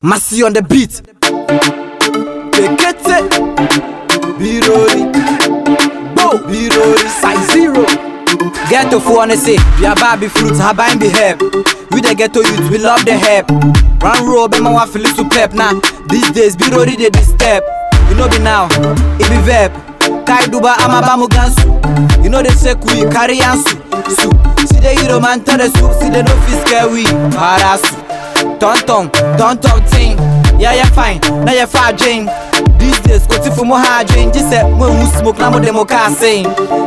Massy on the beat. Bekete Birori Bo Birori Size Zero. Ghetto for wanna say we are baby fruits, habain be help. We the ghetto youth, we love the help. Run road, be my wife feel so pep now. These days Birori they step. You know be now, it be verb. Kai duba amabamu gansu. You know they say we carry ansu. Su, see the hero man tell the su. See the no fish care we parasu. Don't talk thing. Yeah fine, now you far Jane. These days go to for more hard Jane. Just say when we smoke now more demo casing.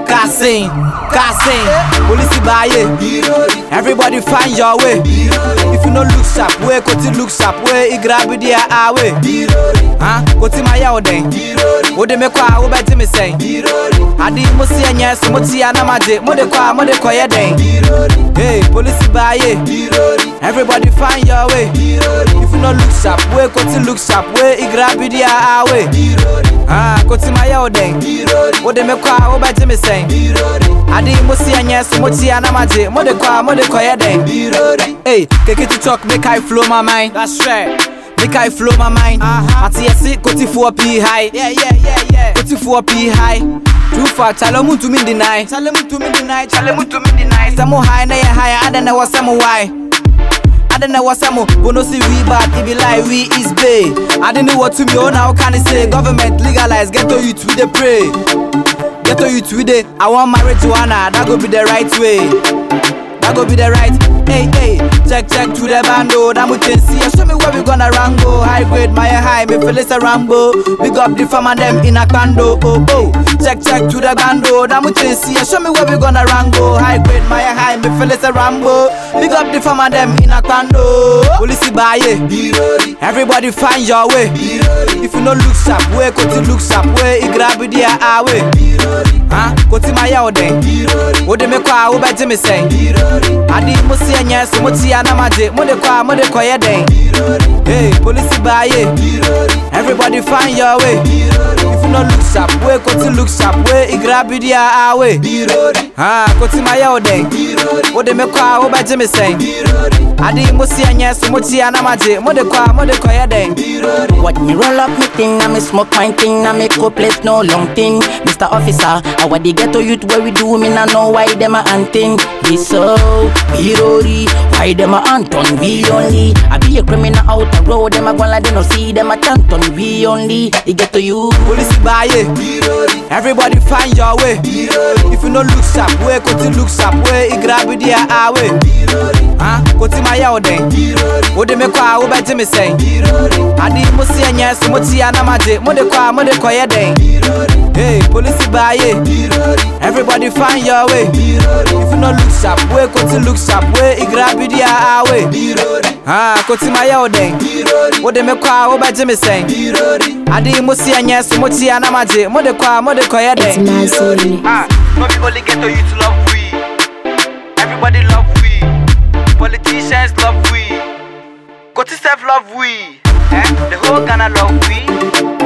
Police buy it. Everybody find your way. If you no look sharp, where go to look sharp, where it grab it there away. Go to my yard then. What they make qua over to me say. I did most see and yes, Moti and Amade, Mode Koya then. Hey, police buy it. Everybody find your way. If you no look sharp, where go to look sharp, where it grab it there away. Go to my yard then. What they make qua over to me say. I did most see and yes, Moti and Amade, Mode Koya then. Hey, take it to talk, make I flow my mind. That's right. Make I flow my mind. I see a go to 4p high. Yeah. Go to 4p high. Too far, chalamu to me deny. Chalamu to me deny. Some high, na higher. I don't know what some why. I don't know what some bonus we bad. If you lie, we is bay. I don't know what to me on how can I say. Government legalize, get to you to the pray. Get to you to the. I want marijuana, that go be the right way. That go be the right. Hey, check to the bando. That we can see. Show me where we gonna rango. High grade, my high, me feel it's a rambo. Big up the farm and them in a condo. Oh. Check to the bando. That we can see. Show me where we gonna rango. High grade, my high, me feel it's a rambo. Big up the farm and them in a condo. Police buy it. Everybody find your way. If you no look sharp, where go to look sharp, where it grab it there away. Go to my yard then. What they make qua over to me say. I did most see and yes, Moti and Amade, Mode Koya then. Hey, police buy it. Everybody find your way. If you no look sharp, where go to look sharp, where it grab it there away. Go to my yard then. What they make qua over to me say. I did most see and yes, Moti and Amade, Mode Koya then. What me roll up me thing, I me smoke my thing, I make up place no long thing. Mr. Officer, I what the ghetto youth where we do, me nah know why them a hunting. We so Birori, why them a Anton, we only. I be a criminal out the road, them a go like they no see them a Tanton, we only. The ghetto you. Police buy it. Everybody find your way. If you no look sharp, where go to look sharp, where it grab it there away. Go to my yard then. What they make qua over to me say. I did most see and yes, Moti and Amade, Mode Koya then. Hey, police buy it. Everybody find your way. If you no look sharp, where go to look sharp, where it grab it there away. Go to my yard then. What they make qua over to me say. I did most see and yes, Moti and Amade, Mode Koya then. Not we only get to you to love we. Everybody love we. Politicians love we. Go to self love we. The whole Ghana love we.